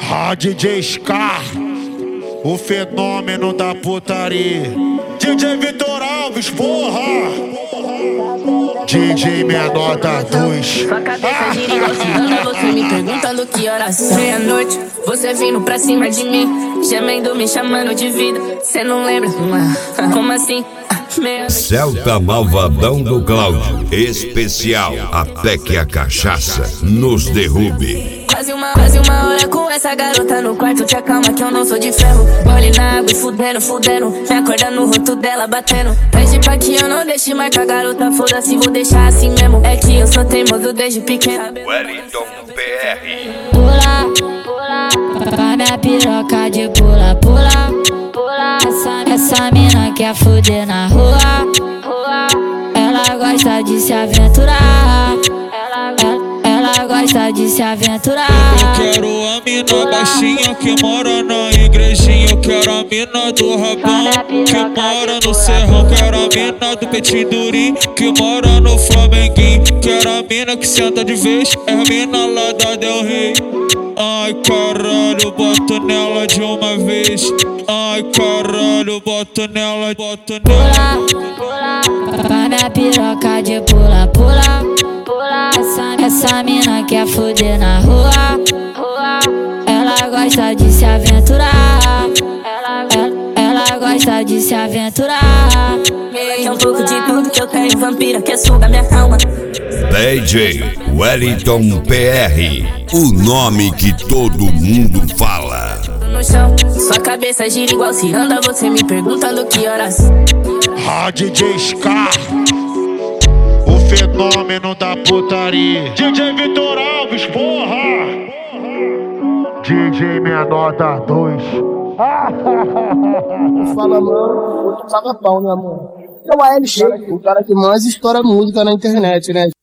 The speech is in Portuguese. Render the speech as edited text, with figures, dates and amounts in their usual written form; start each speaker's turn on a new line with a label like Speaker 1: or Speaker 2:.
Speaker 1: DJ Scar, o fenômeno da putaria. DJ Vitor Alves, porra! DJ menor da 2.
Speaker 2: Sua cabeça gira igual ciranda, você me perguntando que horas são. Meia-noite, você vindo pra cima de mim, gemendo, me chamando de vida. Cê não lembra? Como assim?
Speaker 3: Celta Malvadão do Cláudio, especial até que a cachaça nos derrube.
Speaker 2: Quase uma hora com essa garota no quarto. Te acalma que eu não sou de ferro. Mole na água e fudendo. Me acorda no rosto dela batendo. Pede pra que eu não deixe marcar, garota. Foda-se, vou deixar assim mesmo. É que eu sou teimoso desde pequeno.
Speaker 3: Wellington PR.
Speaker 4: Pula, pra minha piroca de pula. Essa mina quer fuder na rua. Ela gosta de se aventurar. Ela gosta de se aventurar.
Speaker 5: Eu quero a mina baixinha que mora na igrejinha. Eu quero a mina do rabão que mora no serrão. Quero a mina do peitinho durinho que mora no flamenguinho. Quero a mina que senta de vez, é a mina lá da Del Rey. Ai caralho, boto nela de uma vez. Ai caralho, boto nela.
Speaker 4: Pula, pra minha piroca de pula. Essa mina quer fuder na rua. Ela gosta de se aventurar. Ela gosta de se aventurar.
Speaker 2: É um pouco de tudo que eu tenho, vampira que suga minha alma.
Speaker 3: DJ Wellington PR, o nome que todo mundo fala.
Speaker 2: No chão, sua cabeça gira igual ciranda, você me perguntando que horas.
Speaker 1: DJ Scar, o fenômeno da putaria. DJ Vitor Alves, porra! DJ menor da 2.
Speaker 6: Fala, mano, outro paga pau, né, amor? É o AL Shape, o cara que mais estoura música na internet, né?